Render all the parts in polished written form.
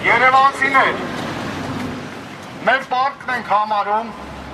Երևանցիներ, մեր պարտքն ենք համարում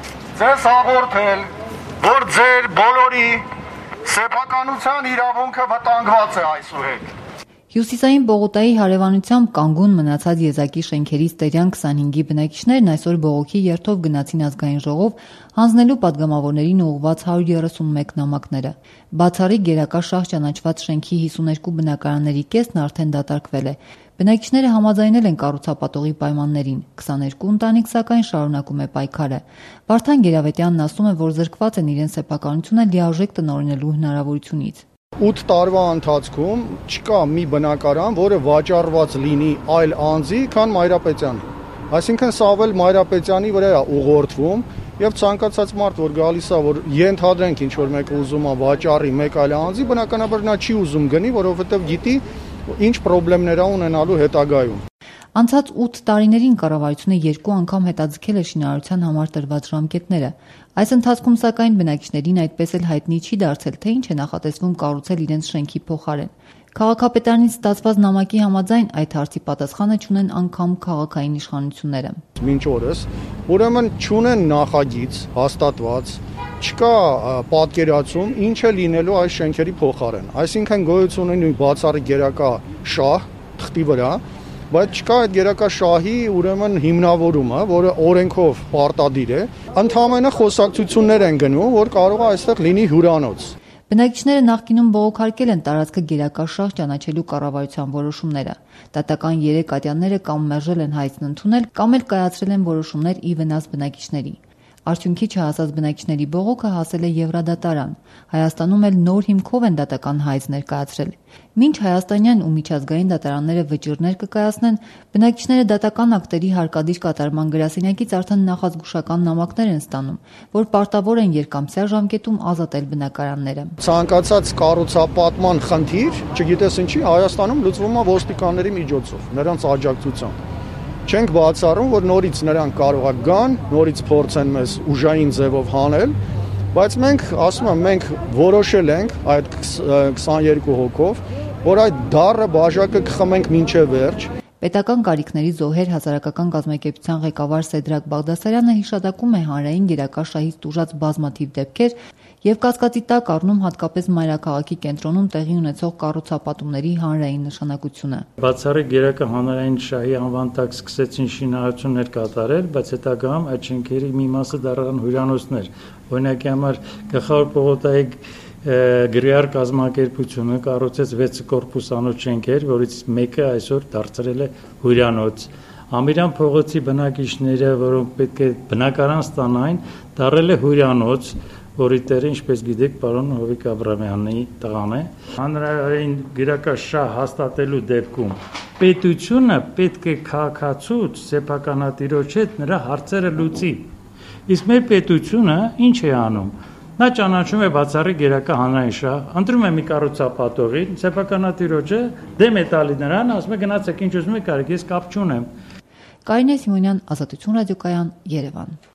ձեզ հաղորդել, որ ձեր բոլորի սեփականության իրավունքը վտանգված է այսուհետ։ Հյուսիսային Բողոկայի հարևանությամբ կանգուն մնացած եզակի շենքերից տերյան 25-ի բնակիչներն այսօր բողոքի երթով գնացին ազգային ժողով հանձնելու падգամավորներին ուղղված 131 նամակները։ Բացառիկ գերակա շահ ճանաչված շենքի 52 բնակարանների կեսն արդեն դատարկվել է։ Բնակիչները համաձայնել են կառուցապատողի պայմաններին, 22 ընտանիք սակայն շարունակում է պայքարը։ Վարդան Գերավետյանն ասում է, որ զրկված են իրենց սեփականությունը լիարժեք տնօրինելու հնարավորությունից։ 8 տարվա ընթացքում չկա մի բնակարան, որը վաճառված լինի այլ անձի, քան Մայրապետյանը։ Այսինքն սա ավել Մայրապետյանի վրա է ուղղորդվում եւ ցանկացած մարդ, որ գալիս է, որ ենթադրենք ինչ որ մեկը ուզում է վաճառի մեկ այլ անձի, բնականաբար նա չի ուզում գնի, որովհետեւ գիտի ինչ խնդիրներ է ունենալու հետագայում։ Անցած 8 տարիներին կառավարությունը 2 անգամ հետաձգել է շինարարության համար տրված ժամկետները։ Այս ընթացքում սակայն բնակիչներին այդպես էլ հայտնի չի դարձել, թե ինչ է նախատեսվում կառուցել իրենց շենքի փոխարեն։ Քաղաքապետարանից ստացված նամակի համաձայն այդ հարցի պատասխանը չունեն անգամ քաղաքային իշխանությունները։ Մինչ օրս ուրեմն չունեն նախագիծ հաստատված, չկա պատկերացում ինչ է լինելու այս շենքերի փոխարեն։ Այսինքն գոյություն ունի բացառիկ գերակա շահ թղթի վրա, բայց չկա այդ գերակա շահի ուրեմն հիմնավորումը, որը օրենքով պարտադիր է, ընդհանրապես խոսակցություններ են գնում, որ կարող է այստեղ լինի հյուրանոց։ Բնակիչները նախկինում բողոքարկել են տարածքը գերակա շահ ճանաչելու կառավարության որոշումները։ Դատական 3 ատյանները կամ մերժել են հայցն ընդունել, կամ էլ կայացրել են որոշումներ ի վնաս բնակիչների։ Արդյունքի չհասած բնակիչների բողոքը հասել է Եվրադատարան։ Հայաստանում էլ նոր հիմքով են դատական հայց ներկայացրել։ Մինչ հայաստանյան ու միջազգային դատարանները վճիռներ կկայացնեն, բնակիչները դատական ակտերի հարկադիր կատարման գրասենյակից արդեն նախազգուշական նամակներ են ստանում, որ պարտավոր են երկամսյա ժամկետում ազատել բնակարանները։ Ցանկացած կառուցապատման խնդիր, չգիտես ինչի, Հայաստանում լուծվում է ոստիկանների միջոցով, նրանց աջակցությամբ։ Չենք բացառում, որ նորից նրանք կարող է գան, նորից փորձեն մեզ ուժային ձևով հանել, բայց մենք, ասում եմ, մենք որոշել ենք այդ 22 հոգով, որ այդ դառը բաժակը կխմենք մինչև վերջ։ Պետական կարիքների զոհեր հասարակական կազմակերպության ղեկավար Սեդրակ Բաղդասարյանը հիշատակում է հանրային գերակա շահից տուժած բազմաթիվ դեպքեր եւ կասկածի տակ առնում հատկապես մայրաքաղաքի կենտրոնում տեղի ունեցող կառուցապատումների հանրային նշանակությունը։ Բացառիկ գերակա հանրային շահի անվան տակ սկսեցին շինարարություններ կատարել, բայց հետագայում այդ շենքերի մի մասը դառան հյուրանոցներ։ Օրինակի համար Գլխավոր Պողոտայի Գրիար կազմակերպությունը կառուցեց 6 կորպուսանոց շենքեր, որից մեկը այսօր դարձրել է հյուրանոց։ Ամիրյան փողոցի բնակիչները, որոնք պետք է բնակարան ստանային, դարձել է հյուրանոց, որի տերը, ինչպես գիտեք, պարոն Հովիկ Աբրամյանի տղան է։ Հանրային գերակա շահ հաստատելու դեպքում պետությունը պետք է քաղաքացուց սեփականատիրոջ հետ նրա հարցերը լուծի։ Իսկ մեր պետությունը ինչ է անում։ Նա ճանաչում է բացառիկ գերակա հանրային շահ, ընտրում է մի կառուցապատողի, սեփականատիրոջը դեմ է տալի նրան, ասում է գնացեք ինչ ուզում եք արեք, ես կապ չունեմ։ Կարինե Սիմոնյան, Ազատություն ռադիոկայան, Երևան։